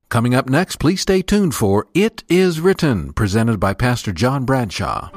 Coming up next, please stay tuned for It Is Written, presented by Pastor John Bradshaw.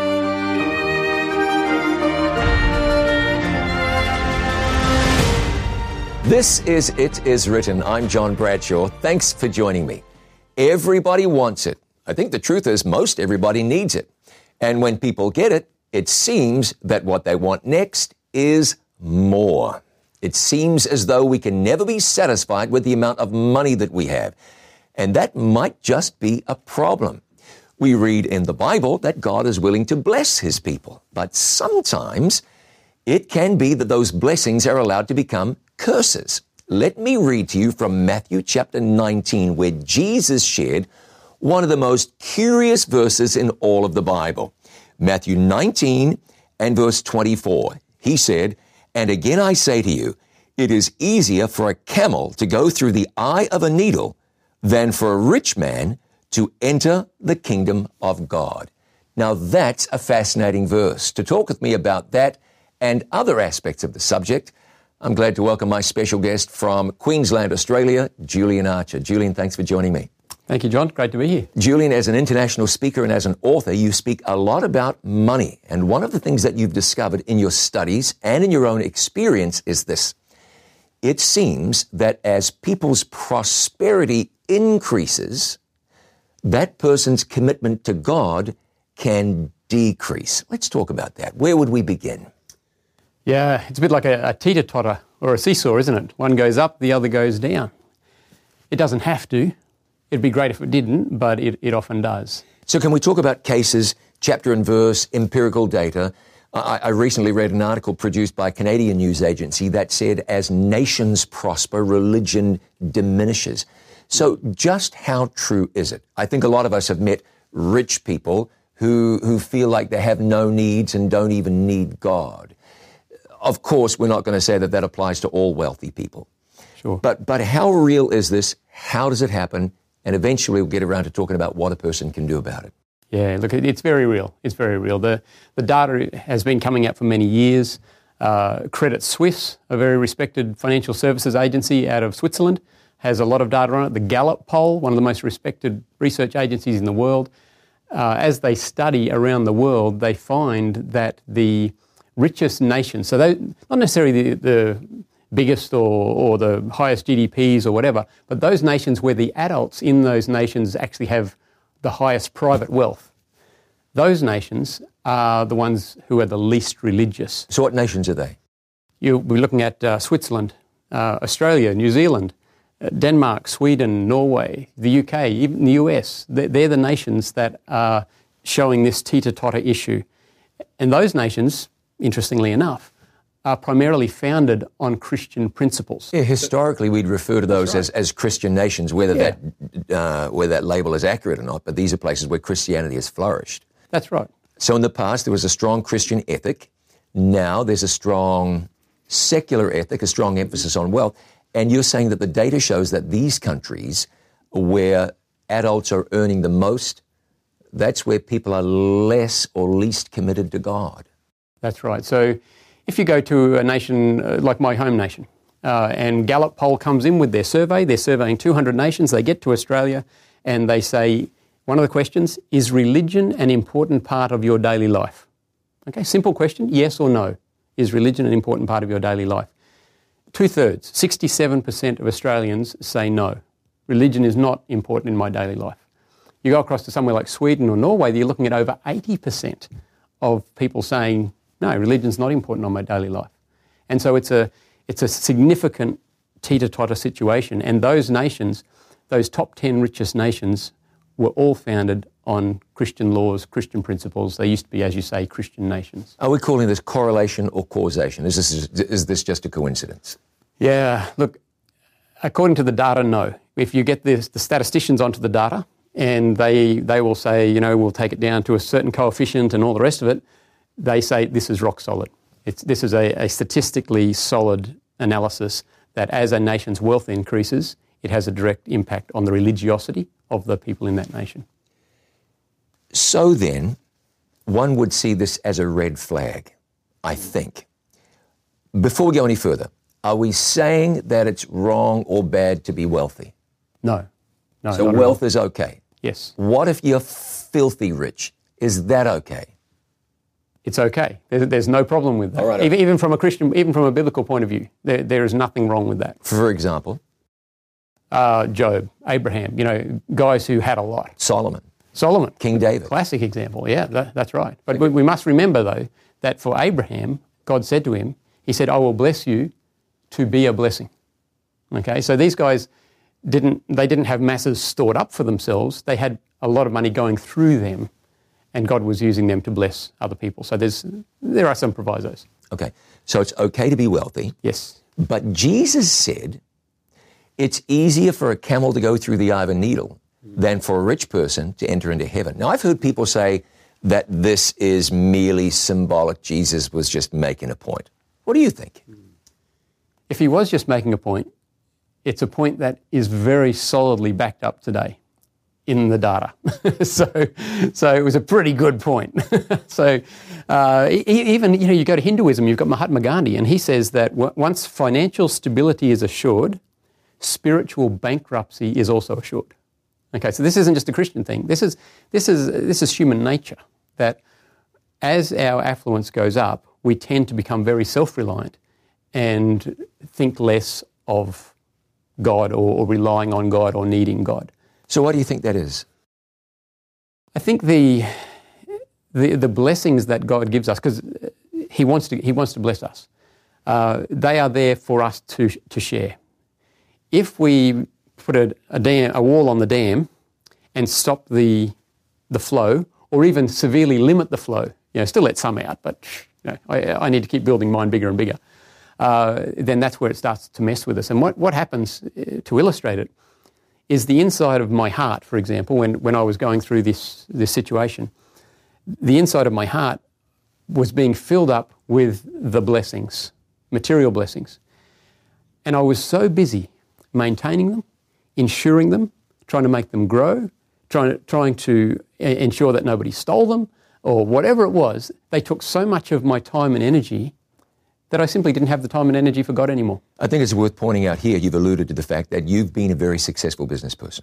This is It Is Written. I'm John Bradshaw. Thanks for joining me. Everybody wants it. I think the truth is most everybody needs it. And when people get it, it seems that what they want next is more. It seems as though we can never be satisfied with the amount of money that we have. And that might just be a problem. We read in the Bible that God is willing to bless His people. But sometimes it can be that those blessings are allowed to become curses. Let me read to you from Matthew chapter 19, where Jesus shared one of the most curious verses in all of the Bible. Matthew 19 and verse 24. He said, "And again I say to you, it is easier for a camel to go through the eye of a needle than for a rich man to enter the kingdom of God." Now that's a fascinating verse. To talk with me about that and other aspects of the subject, I'm glad to welcome my special guest from Queensland, Australia, Julian Archer. Julian, thanks for joining me. Thank you, John. Great to be here. Julian, as an international speaker and as an author, you speak a lot about money. And one of the things that you've discovered in your studies and in your own experience is this. It seems that as people's prosperity increases, that person's commitment to God can decrease. Let's talk about that. Where would we begin? Yeah, it's a bit like a teeter-totter or a seesaw, isn't it? One goes up, the other goes down. It doesn't have to. It'd be great if it didn't, but it often does. So can we talk about cases, chapter and verse, empirical data? I recently read an article produced by a Canadian news agency that said, as nations prosper, religion diminishes. So just how true is it? I think a lot of us have met rich people who feel like they have no needs and don't even need God. Of course, we're not going to say that applies to all wealthy people. Sure. But how real is this? How does it happen? And eventually we'll get around to talking about what a person can do about it. Yeah, look, it's very real. It's very real. The data has been coming out for many years. Credit Suisse, a very respected financial services agency out of Switzerland, has a lot of data on it. The Gallup poll, one of the most respected research agencies in the world, as they study around the world, they find that the richest nations, so they, not necessarily the biggest or the highest GDPs or whatever, but those nations where the adults in those nations actually have the highest private wealth, those nations are the ones who are the least religious. So what nations are they? You'll be looking at Switzerland, Australia, New Zealand, Denmark, Sweden, Norway, the UK, even the US. They're the nations that are showing this teeter-totter issue. And those nations, interestingly enough, are primarily founded on Christian principles. Yeah, historically, we'd refer to those as Christian nations, whether that label is accurate or not, but these are places where Christianity has flourished. That's right. So in the past, there was a strong Christian ethic. Now there's a strong secular ethic, a strong emphasis on wealth. And you're saying that the data shows that these countries where adults are earning the most, that's where people are less or least committed to God. That's right. So if you go to a nation like my home nation, and Gallup poll comes in with their survey, they're surveying 200 nations, they get to Australia and they say, one of the questions, is religion an important part of your daily life? Okay, simple question, yes or no. Is religion an important part of your daily life? 2/3, 67% of Australians say no. Religion is not important in my daily life. You go across to somewhere like Sweden or Norway, you're looking at over 80% of people saying, no, religion's not important on my daily life. And so it's a significant teeter-totter situation. And those nations, those top 10 richest nations, were all founded on Christian laws, Christian principles. They used to be, as you say, Christian nations. Are we calling this correlation or causation? Is this just a coincidence? Yeah, look, according to the data, no. If you get the statisticians onto the data and they will say, you know, we'll take it down to a certain coefficient and all the rest of it, they say this is rock solid. This is a statistically solid analysis that as a nation's wealth increases, it has a direct impact on the religiosity of the people in that nation. So then, one would see this as a red flag, I think. Before we go any further, are we saying that it's wrong or bad to be wealthy? No. No, So not at wealth all. is okay. Yes, What if you're filthy rich? Is that okay? it's okay. There's no problem with that. All right. Even from a Christian, even from a biblical point of view, there is nothing wrong with that. For example, Job, Abraham, guys who had a lot. Solomon, Solomon, King David. classic example. Yeah, that's right. But we must remember, though, that for Abraham, God said to him, he said, I will bless you to be a blessing. Okay, so these guys didn't have masses stored up for themselves. They had a lot of money going through them, and God was using them to bless other people. So there are some provisos. Okay, so it's okay to be wealthy, Yes. but Jesus said it's easier for a camel to go through the eye of a needle than for a rich person to enter into heaven. Now, I've heard people say that this is merely symbolic. Jesus was just making a point. What do you think? If he was just making a point, it's a point that is very solidly backed up today in the data. so it was a pretty good point. So even, you go to Hinduism, you've got Mahatma Gandhi, and he says that once financial stability is assured, spiritual bankruptcy is also assured. Okay, so this isn't just a Christian thing. This is human nature, that as our affluence goes up, we tend to become very self-reliant and think less of God or relying on God or needing God. So what do you think that is? I think the blessings that God gives us, because He wants to bless us, they are there for us to share. If we put a wall on the dam and stop the flow, or even severely limit the flow, still let some out, but I need to keep building mine bigger and bigger, then that's where it starts to mess with us. And what happens, to illustrate it, is the inside of my heart, for example, when I was going through this situation, the inside of my heart was being filled up with the blessings, material blessings. And I was so busy maintaining them, ensuring them, trying to make them grow, trying to ensure that nobody stole them, or whatever it was. They took so much of my time and energy that I simply didn't have the time and energy for God anymore. I think it's worth pointing out here, you've alluded to the fact that you've been a very successful business person.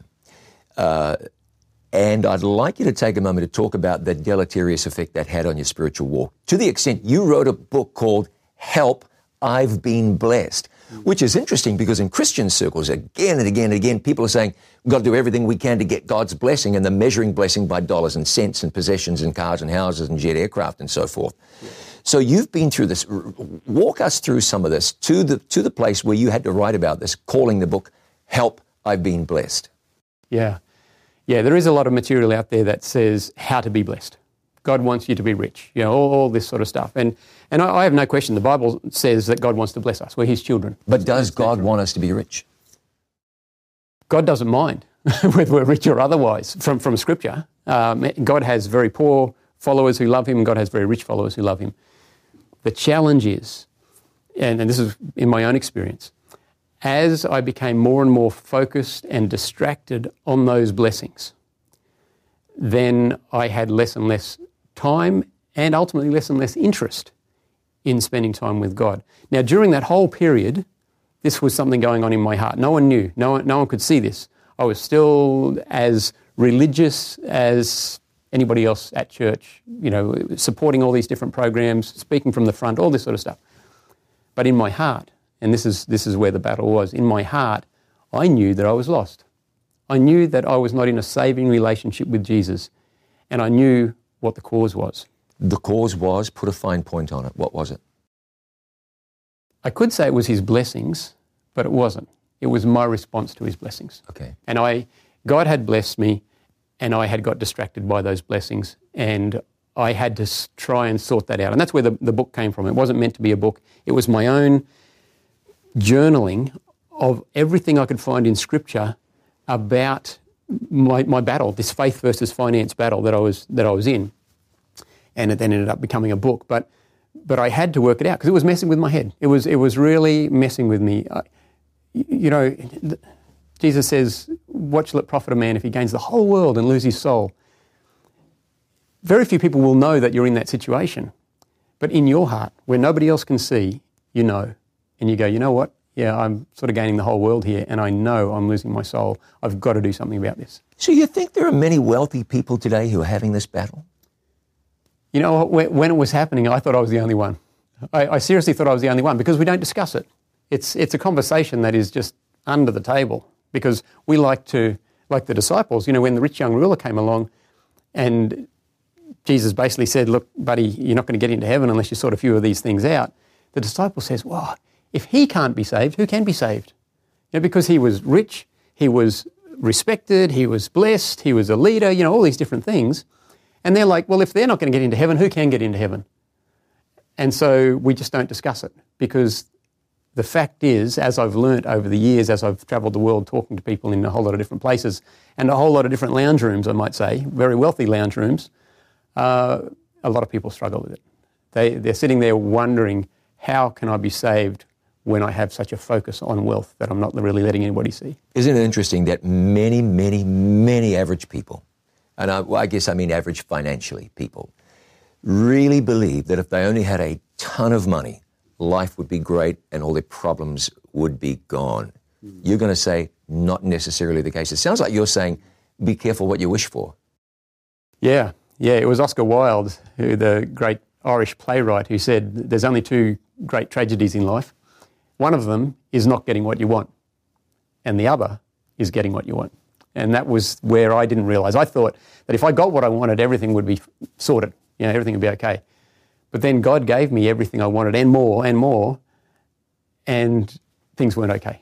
And I'd like you to take a moment to talk about the deleterious effect that had on your spiritual walk, to the extent you wrote a book called Help, I've Been Blessed, which is interesting because in Christian circles, again and again and again, people are saying, we've got to do everything we can to get God's blessing, and they're measuring blessing by dollars and cents and possessions and cars and houses and jet aircraft and so forth. Yeah. So you've been through this. Walk us through some of this to the place where you had to write about this, calling the book Help, I've Been Blessed. Yeah, there is a lot of material out there that says how to be blessed. God wants you to be rich, all this sort of stuff. And I have no question, the Bible says that God wants to bless us. We're His children. But does God want us to be rich? God doesn't mind whether we're rich or otherwise from Scripture. God has very poor followers who love Him, and God has very rich followers who love Him. The challenge is, and this is in my own experience, as I became more and more focused and distracted on those blessings, then I had less and less time and ultimately less and less interest in spending time with God. Now, during that whole period, this was something going on in my heart. No one knew. No one could see this. I was still as religious as anybody else at church, supporting all these different programs, speaking from the front, all this sort of stuff. But in my heart, and this is where the battle was, in my heart, I knew that I was lost. I knew that I was not in a saving relationship with Jesus, and I knew what the cause was. The cause was, put a fine point on it. What was it? I could say it was His blessings, but it wasn't. It was my response to His blessings. Okay. And God had blessed me, and I had got distracted by those blessings, and I had to try and sort that out. And that's where the book came from. It wasn't meant to be a book. It was my own journaling of everything I could find in Scripture about my battle, this faith versus finance battle that I was in. And it then ended up becoming a book. But I had to work it out because it was messing with my head. It was really messing with me. Jesus says, what shall it profit a man if he gains the whole world and lose his soul? Very few people will know that you're in that situation. But in your heart, where nobody else can see, and you go, you know what? yeah, I'm sort of gaining the whole world here, and I know I'm losing my soul. I've got to do something about this. So you think there are many wealthy people today who are having this battle? You know, when it was happening, I thought I was the only one. I seriously thought I was the only one because we don't discuss it. It's a conversation that is just under the table because we like the disciples, you know, when the rich young ruler came along and Jesus basically said, look, buddy, you're not going to get into heaven unless you sort a few of these things out. The disciple says, well, if he can't be saved, who can be saved? You know, because he was rich, he was respected, he was blessed, he was a leader, you know, all these different things. And they're like, well, if they're not going to get into heaven, who can get into heaven? And so we just don't discuss it because the fact is, as I've learnt over the years, as I've travelled the world talking to people in a whole lot of different places and a whole lot of different lounge rooms, I might say, very wealthy lounge rooms, a lot of people struggle with it. They're sitting there wondering, how can I be saved when I have such a focus on wealth that I'm not really letting anybody see? Isn't it interesting that many, many, many average people, and I guess I mean average financially people, really believe that if they only had a ton of money, life would be great and all their problems would be gone. You're going to say, not necessarily the case. It sounds like you're saying, be careful what you wish for. Yeah, it was Oscar Wilde, the great Irish playwright, who said there's only two great tragedies in life. One of them is not getting what you want, and the other is getting what you want. And that was where I didn't realise. I thought that if I got what I wanted, everything would be sorted. You know, everything would be okay. But then God gave me everything I wanted and more, and things weren't okay.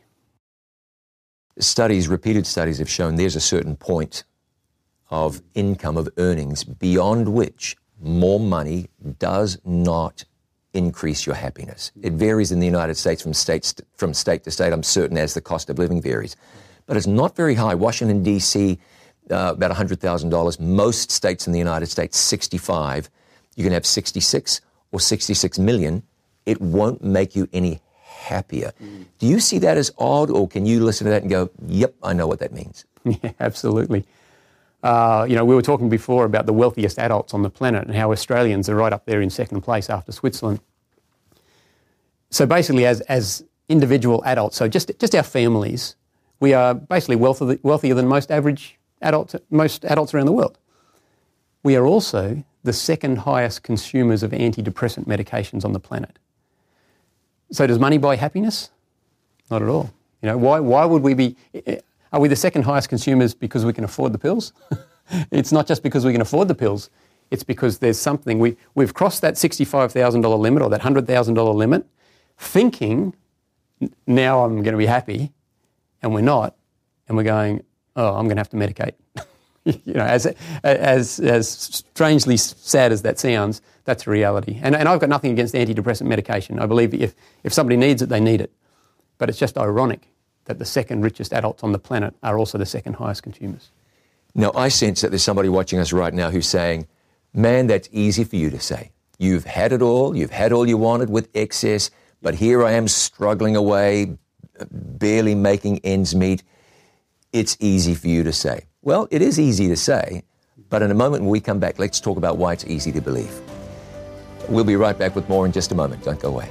Repeated studies have shown there's a certain point of income, of earnings, beyond which more money does not increase your happiness. It varies in the United States from state to state, I'm certain, as the cost of living varies. But it's not very high. Washington, D.C., about $100,000. Most states in the United States, 65. You can have 66 or 66 million. It won't make you any happier. Do you see that as odd, or can you listen to that and go, yep, I know what that means? Yeah, absolutely. You know, we were talking before about the wealthiest adults on the planet and how Australians are right up there in second place after Switzerland. So basically, as individual adults, so just our families, we are basically wealthier than most adults around the world. We are also the second highest consumers of antidepressant medications on the planet. So does money buy happiness? Not at all. You know, why would we be... Are we the second highest consumers because we can afford the pills? It's not just because we can afford the pills. It's because there's something... We've crossed that $65,000 limit or that $100,000 limit thinking, now I'm going to be happy, and we're not. And we're going, oh, I'm going to have to medicate. You know, as strangely sad as that sounds, that's reality. And I've got nothing against antidepressant medication. I believe if somebody needs it, they need it. But it's just ironic that the second richest adults on the planet are also the second highest consumers. Now, I sense that there's somebody watching us right now who's saying, man, that's easy for you to say. You've had it all. You've had all you wanted with excess, but here I am struggling away, barely making ends meet. It's easy for you to say. Well, it is easy to say, but in a moment when we come back, let's talk about why it's easy to believe. We'll be right back with more in just a moment. Don't go away.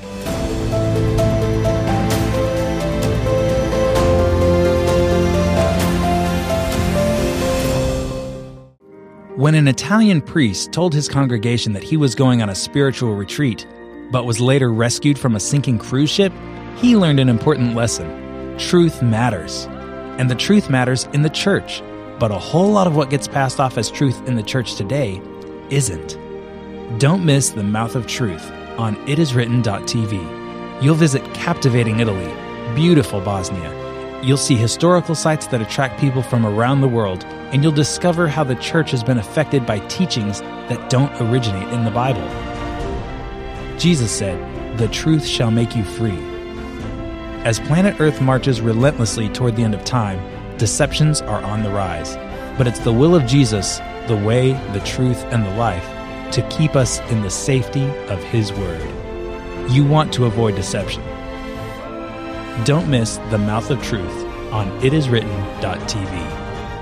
When an Italian priest told his congregation that he was going on a spiritual retreat, but was later rescued from a sinking cruise ship, he learned an important lesson. Truth matters. And the truth matters in the church, but a whole lot of what gets passed off as truth in the church today isn't. Don't miss The Mouth of Truth on itiswritten.tv. You'll visit captivating Italy, beautiful Bosnia. You'll see historical sites that attract people from around the world, and you'll discover how the church has been affected by teachings that don't originate in the Bible. Jesus said, "The truth shall make you free." As planet Earth marches relentlessly toward the end of time, deceptions are on the rise. But it's the will of Jesus, the way, the truth, and the life, to keep us in the safety of His Word. You want to avoid deception. Don't miss The Mouth of Truth on itiswritten.tv.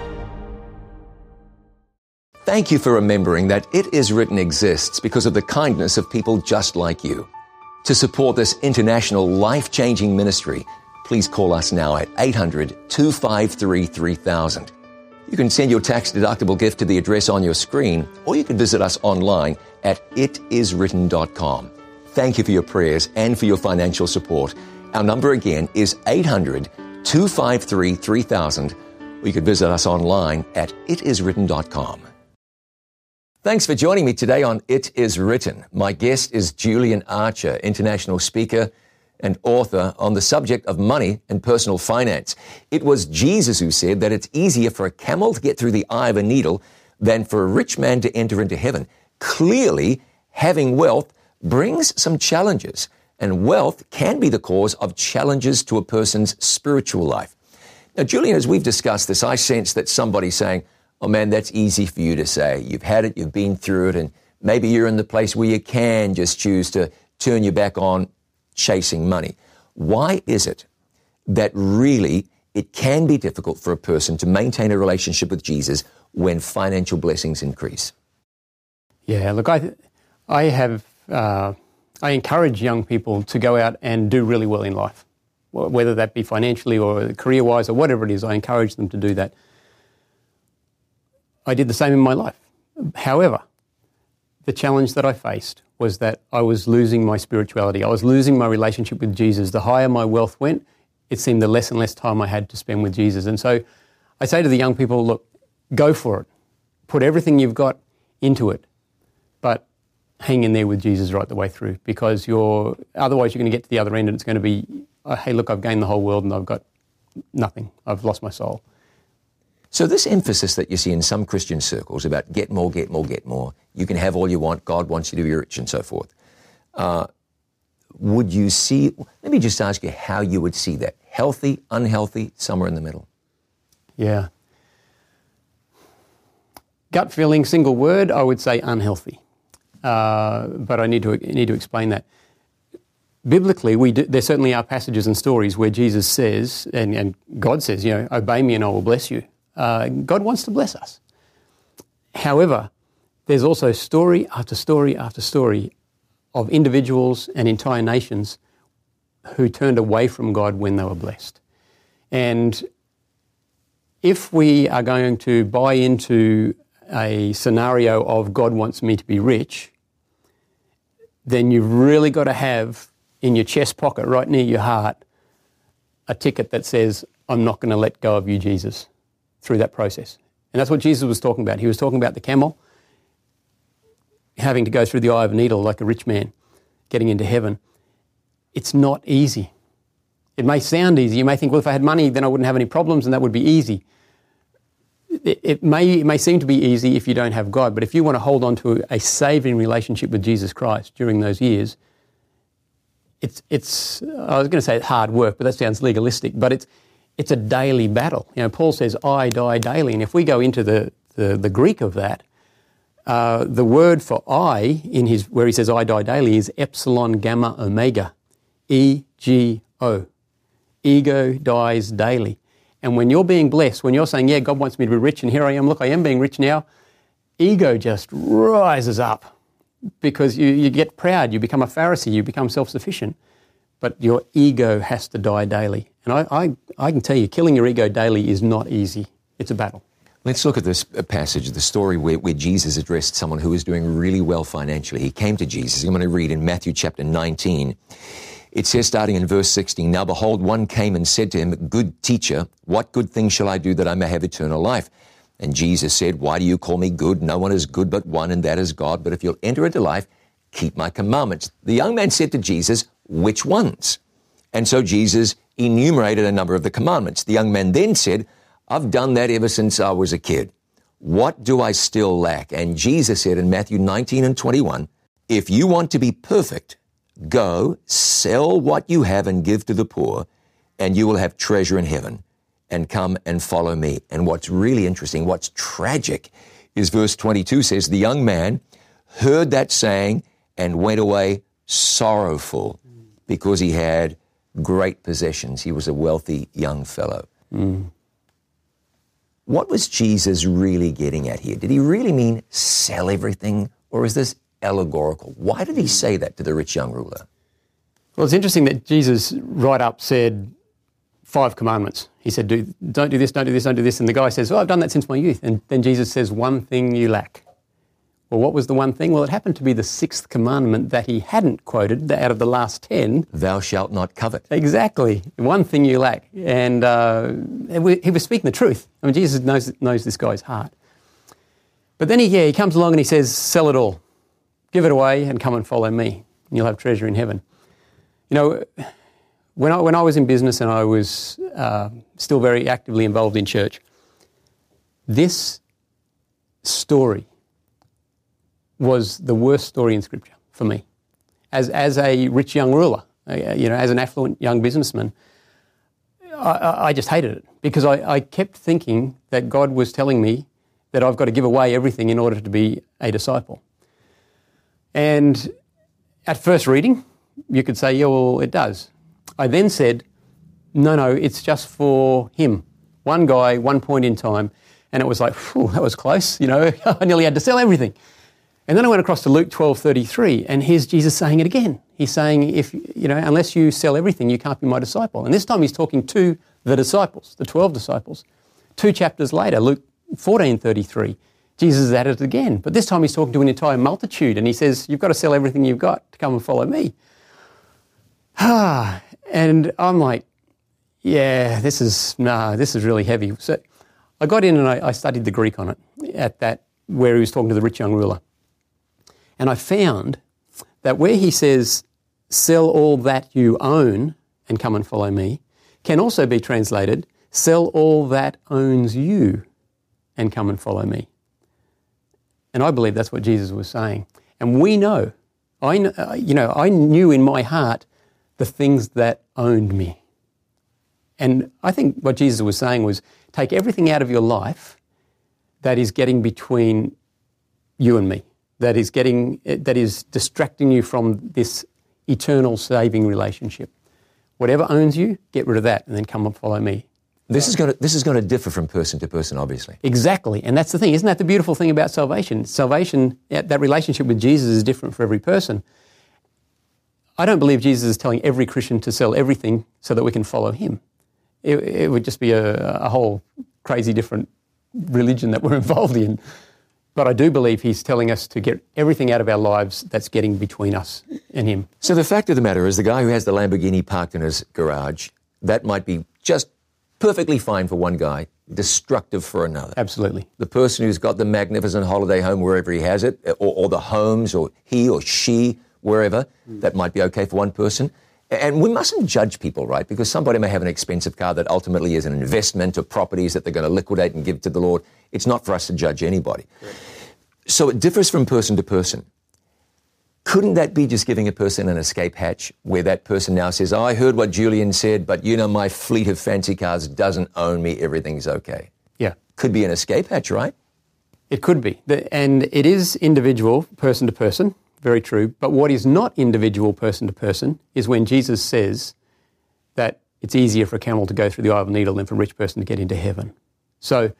Thank you for remembering that It Is Written exists because of the kindness of people just like you. To support this international life-changing ministry, please call us now at 800-253-3000. You can send your tax-deductible gift to the address on your screen, or you can visit us online at itiswritten.com. Thank you for your prayers and for your financial support. Our number again is 800-253-3000, or you can visit us online at itiswritten.com. Thanks for joining me today on It Is Written. My guest is Julian Archer, international speaker and author on the subject of money and personal finance. It was Jesus who said that it's easier for a camel to get through the eye of a needle than for a rich man to enter into heaven. Clearly, having wealth brings some challenges, and wealth can be the cause of challenges to a person's spiritual life. Now, Julian, as we've discussed this, I sense that somebody's saying, oh man, that's easy for you to say. You've had it, you've been through it, and maybe you're in the place where you can just choose to turn your back on chasing money. Why is it that really it can be difficult for a person to maintain a relationship with Jesus when financial blessings increase? Yeah, look, I encourage young people to go out and do really well in life, whether that be financially or career-wise or whatever it is. I encourage them to do that. I did the same in my life. However, the challenge that I faced was that I was losing my spirituality. I was losing my relationship with Jesus. The higher my wealth went, it seemed the less and less time I had to spend with Jesus. And so I say to the young people, look, go for it. Put everything you've got into it, but hang in there with Jesus right the way through, because otherwise you're going to get to the other end and it's going to be, hey, look, I've gained the whole world and I've got nothing. I've lost my soul. So this emphasis that you see in some Christian circles about get more, get more, get more, you can have all you want, God wants you to be rich and so forth. Would you see, let me just ask you how you would see that. Healthy, unhealthy, somewhere in the middle? Yeah. Gut feeling, single word, I would say unhealthy. But I need to explain that. Biblically, there certainly are passages and stories where Jesus says, and God says, obey me and I will bless you. God wants to bless us. However, there's also story after story after story of individuals and entire nations who turned away from God when they were blessed. And if we are going to buy into a scenario of God wants me to be rich, then you've really got to have in your chest pocket, right near your heart, a ticket that says, I'm not going to let go of you, Jesus, through that process. And that's what Jesus was talking about. He was talking about the camel having to go through the eye of a needle like a rich man getting into heaven. It's not easy. It may sound easy. You may think, well, if I had money, then I wouldn't have any problems and that would be easy. It may seem to be easy if you don't have God, but if you want to hold on to a saving relationship with Jesus Christ during those years, it's I was going to say hard work, but that sounds legalistic, but it's a daily battle. Paul says, I die daily. And if we go into the Greek of that, the word for I, where he says I die daily, is epsilon gamma omega, E-G-O. Ego dies daily. And when you're being blessed, when you're saying, yeah, God wants me to be rich, and here I am, look, I am being rich now, ego just rises up because you get proud, you become a Pharisee, you become self-sufficient, but your ego has to die daily. And I can tell you, killing your ego daily is not easy. It's a battle. Let's look at this passage, the story where Jesus addressed someone who was doing really well financially. He came to Jesus. I'm going to read in Matthew chapter 19. It says, starting in verse 16, Now behold, one came and said to him, Good teacher, what good thing shall I do that I may have eternal life? And Jesus said, Why do you call me good? No one is good but one, and that is God. But if you'll enter into life, keep my commandments. The young man said to Jesus, Which ones? And so Jesus enumerated a number of the commandments. The young man then said, I've done that ever since I was a kid. What do I still lack? And Jesus said in Matthew 19 and 21, If you want to be perfect, go, sell what you have and give to the poor, and you will have treasure in heaven, and come and follow me. And what's really interesting, what's tragic, is verse 22 says, The young man heard that saying and went away sorrowful because he had great possessions. He was a wealthy young fellow. What was Jesus really getting at here? Did he really mean sell everything, or is this allegorical? Why did he say that to the rich young ruler? Well, it's interesting that Jesus right up said 5 commandments. He said, don't do this, don't do this, don't do this. And the guy says, well, I've done that since my youth. And then Jesus says, one thing you lack. Well, what was the one thing? Well, it happened to be the 6th commandment that he hadn't quoted out of the last 10. Thou shalt not covet. Exactly. One thing you lack. And he was speaking the truth. I mean, Jesus knows this guy's heart. But then he comes along and he says, sell it all. Give it away and come and follow me. And you'll have treasure in heaven. You know, when I was in business and I was still very actively involved in church, this story was the worst story in Scripture for me. As a rich young ruler, as an affluent young businessman, I just hated it because I kept thinking that God was telling me that I've got to give away everything in order to be a disciple. And at first reading, you could say, yeah, well, it does. I then said, no, it's just for him. One guy, one point in time. And it was like, that was close, I nearly had to sell everything. And then I went across to Luke 12:33, and here's Jesus saying it again. He's saying, unless you sell everything, you can't be my disciple. And this time he's talking to the disciples, the 12 disciples. 2 chapters later, Luke 14:33, Jesus is at it again. But this time he's talking to an entire multitude, and he says, you've got to sell everything you've got to come and follow me. And I'm like, yeah, this is really heavy. So I got in and I studied the Greek on it at that, where he was talking to the rich young ruler. And I found that where he says, sell all that you own and come and follow me, can also be translated, sell all that owns you and come and follow me. And I believe that's what Jesus was saying. And we know, I knew in my heart the things that owned me. And I think what Jesus was saying was, take everything out of your life that is getting between you and me, that is distracting you from this eternal saving relationship. Whatever owns you, get rid of that and then come and follow me. This is going to differ from person to person, obviously. Exactly. And that's the thing. Isn't that the beautiful thing about salvation? Salvation, that relationship with Jesus is different for every person. I don't believe Jesus is telling every Christian to sell everything so that we can follow him. It would just be a whole crazy different religion that we're involved in. But I do believe he's telling us to get everything out of our lives that's getting between us and him. So the fact of the matter is, the guy who has the Lamborghini parked in his garage, that might be just perfectly fine for one guy, destructive for another. Absolutely. The person who's got the magnificent holiday home wherever he has it, or the homes, or he or she, wherever, that might be okay for one person. And we mustn't judge people, right? Because somebody may have an expensive car that ultimately is an investment or properties that they're going to liquidate and give to the Lord. It's not for us to judge anybody. Right. So it differs from person to person. Couldn't that be just giving a person an escape hatch where that person now says, I heard what Julian said, but my fleet of fancy cars doesn't own me. Everything's okay. Yeah. Could be an escape hatch, right? It could be. And it is individual, person to person. Very true. But what is not individual person to person is when Jesus says that it's easier for a camel to go through the eye of a needle than for a rich person to get into heaven. So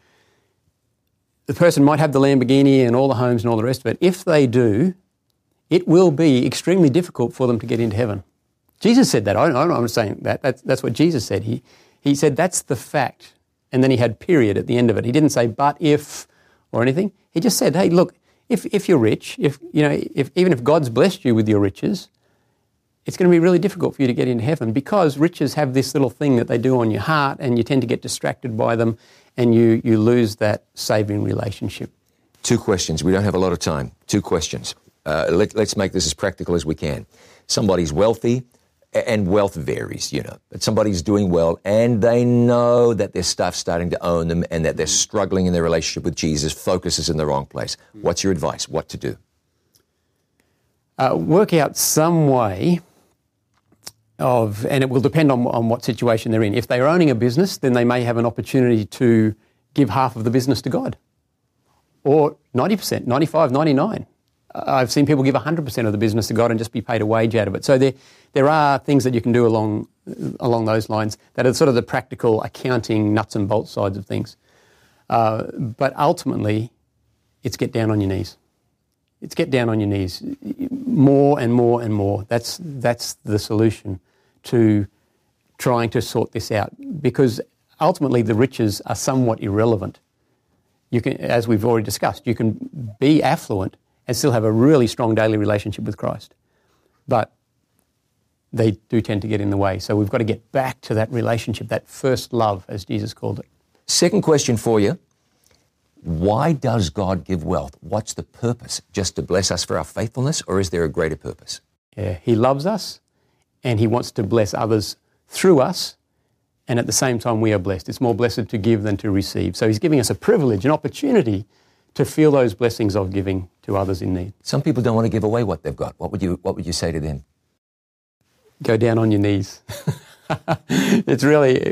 the person might have the Lamborghini and all the homes and all the rest of it. If they do, it will be extremely difficult for them to get into heaven. Jesus said that. I'm saying that. That's what Jesus said. He said that's the fact. And then he had period at the end of it. He didn't say but if or anything. He just said, hey, look, if you're rich, even if God's blessed you with your riches, it's going to be really difficult for you to get into heaven because riches have this little thing that they do on your heart and you tend to get distracted by them and you lose that saving relationship. 2 questions. We don't have a lot of time. 2 questions. Let's make this as practical as we can. Somebody's wealthy, and wealth varies, but somebody's doing well and they know that their stuff's starting to own them and that they're struggling in their relationship with Jesus, focus is in the wrong place. What's your advice? What to do? Work out some way and it will depend on what situation they're in. If they're owning a business, then they may have an opportunity to give half of the business to God. Or 90%, 95, 99. I've seen people give 100% of the business to God and just be paid a wage out of it. So there are things that you can do along those lines that are sort of the practical accounting nuts and bolts sides of things. But ultimately, it's get down on your knees. It's get down on your knees. More and more and more. That's the solution to trying to sort this out, because ultimately the riches are somewhat irrelevant. You can, as we've already discussed, you can be affluent and still have a really strong daily relationship with Christ. But they do tend to get in the way. So we've got to get back to that relationship, that first love, as Jesus called it. Second question for you. Why does God give wealth? What's the purpose? Just to bless us for our faithfulness, or is there a greater purpose? Yeah, he loves us and he wants to bless others through us, and at the same time we are blessed. It's more blessed to give than to receive. So he's giving us a privilege, an opportunity to feel those blessings of giving to others in need. Some people don't want to give away what they've got. What would you say to them? Go down on your knees. It's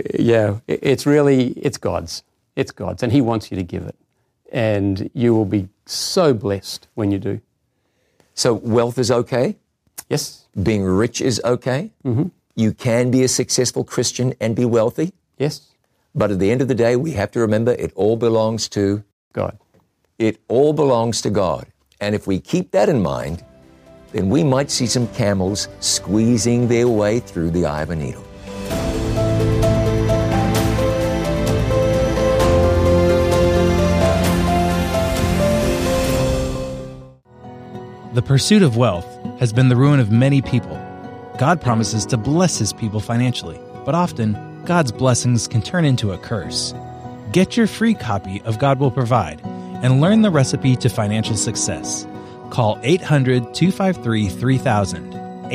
God's. It's God's, and he wants you to give it. And you will be so blessed when you do. So wealth is okay? Yes. Being rich is okay? Mm-hmm. You can be a successful Christian and be wealthy? Yes. But at the end of the day, we have to remember it all belongs to God. It all belongs to God. And if we keep that in mind, then we might see some camels squeezing their way through the eye of a needle. The pursuit of wealth has been the ruin of many people. God promises to bless his people financially, but often God's blessings can turn into a curse. Get your free copy of God Will Provide and learn the recipe to financial success. Call 800-253-3000,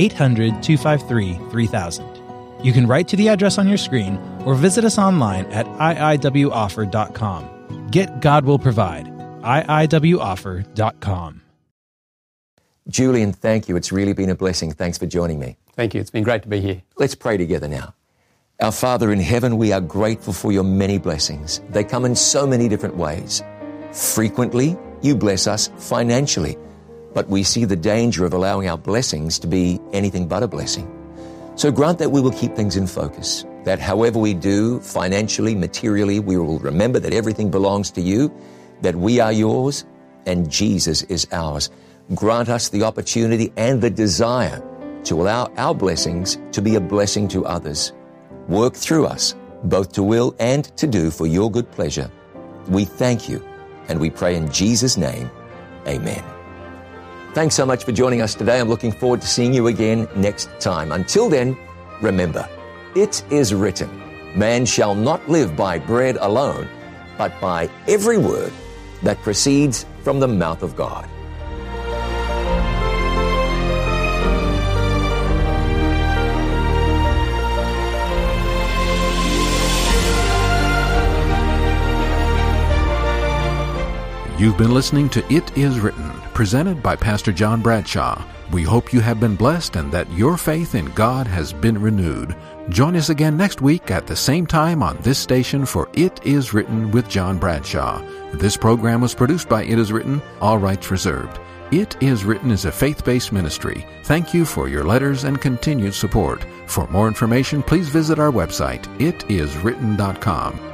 800-253-3000. You can write to the address on your screen or visit us online at iiwoffer.com. Get God Will Provide, iiwoffer.com. Julian, thank you. It's really been a blessing. Thanks for joining me. Thank you. It's been great to be here. Let's pray together now. Our Father in heaven, we are grateful for your many blessings. They come in so many different ways. Frequently, you bless us financially, but we see the danger of allowing our blessings to be anything but a blessing. So grant that we will keep things in focus, that however we do, financially, materially, we will remember that everything belongs to you, that we are yours, and Jesus is ours. Grant us the opportunity and the desire to allow our blessings to be a blessing to others. Work through us, both to will and to do for your good pleasure. We thank you, and we pray in Jesus' name, amen. Thanks so much for joining us today. I'm looking forward to seeing you again next time. Until then, remember, it is written, man shall not live by bread alone, but by every word that proceeds from the mouth of God. You've been listening to It Is Written, presented by Pastor John Bradshaw. We hope you have been blessed and that your faith in God has been renewed. Join us again next week at the same time on this station for It Is Written with John Bradshaw. This program was produced by It Is Written, all rights reserved. It Is Written is a faith-based ministry. Thank you for your letters and continued support. For more information, please visit our website, itiswritten.com.